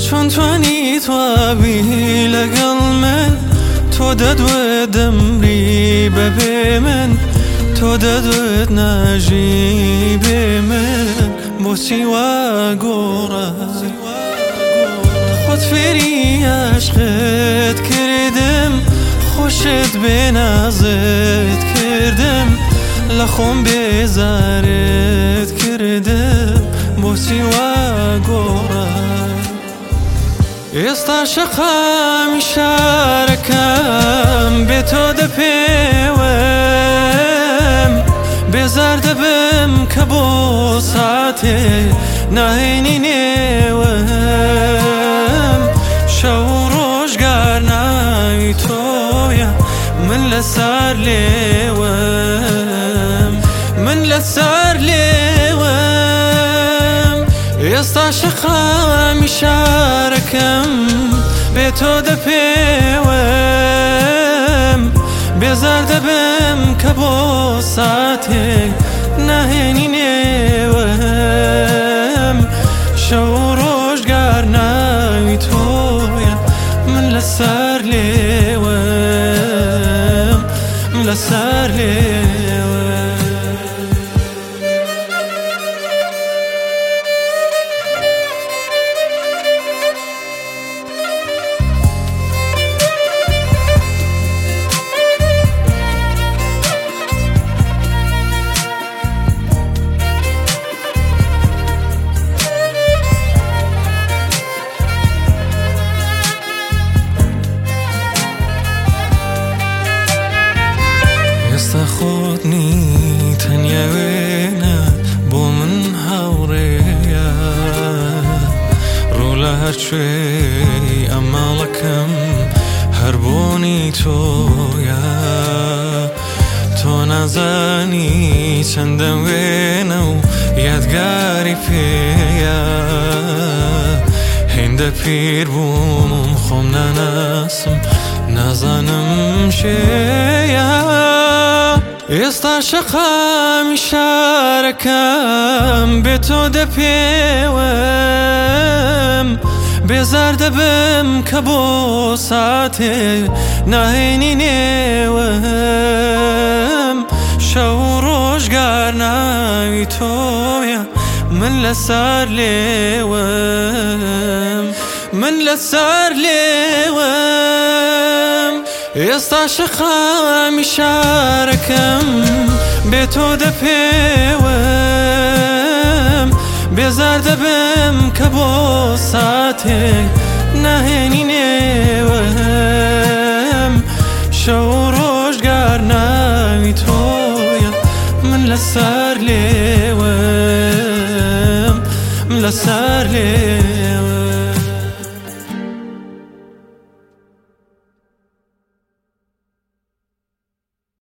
چون توانیت وابی لەگەڵ من تۆ دەدوێت دەمری بەبێ من تۆ دەدوێت ناژی بێ من بۆچی وا گۆڕە خۆت فێری عاشقت کردم خۆشت بێ نازت کردم لە خۆم بێزارت کردم بۆچی وا گۆڕە ئێستا شەقامی شارەکەم بێ تۆ دەپێوم بێزار دەبم کە بۆ ساتێ ناهێنی نێوم شەو ڕۆژگار ناوی تۆیە من لەسەر لێوم من لەسەر لێوم ئێستا شەقامی شارەکەم بێ تۆ دەپێوم بێزار دەبم کە بۆ ساتێک ناهێنی نێوم شەو ڕۆژگار ناوی تۆیە من لەسەر لێوم من لەسەر لێوم خۆتنی تەنیا وێنە بۆ من هاوڕێیە ڕوو لە هەرکوێ ئەماڵەکەم هەر بۆنی تۆیە تۆ نازانی چەندە وێنە و یادگاری پێیە هێندە پیر بووم خۆم ناناسم نازانم شێیە ئێستا شەقامی شارەکەم بێ تۆ دەپێوم بێزار دەبم کە بۆ ساتێ ناهێنی نێوم شەو ڕۆژگار ناوی تۆیە من لەسەر لێوم من لەسەر لێوم ئێستا شەقامی شارەکەم بێ تۆ دەپێوم بێزار دەبم کە بۆ ساتێک ناهێنی نێوم شەو ڕۆژگار ناوی تۆیە من لەسەر لێوم من لەسەر لێوم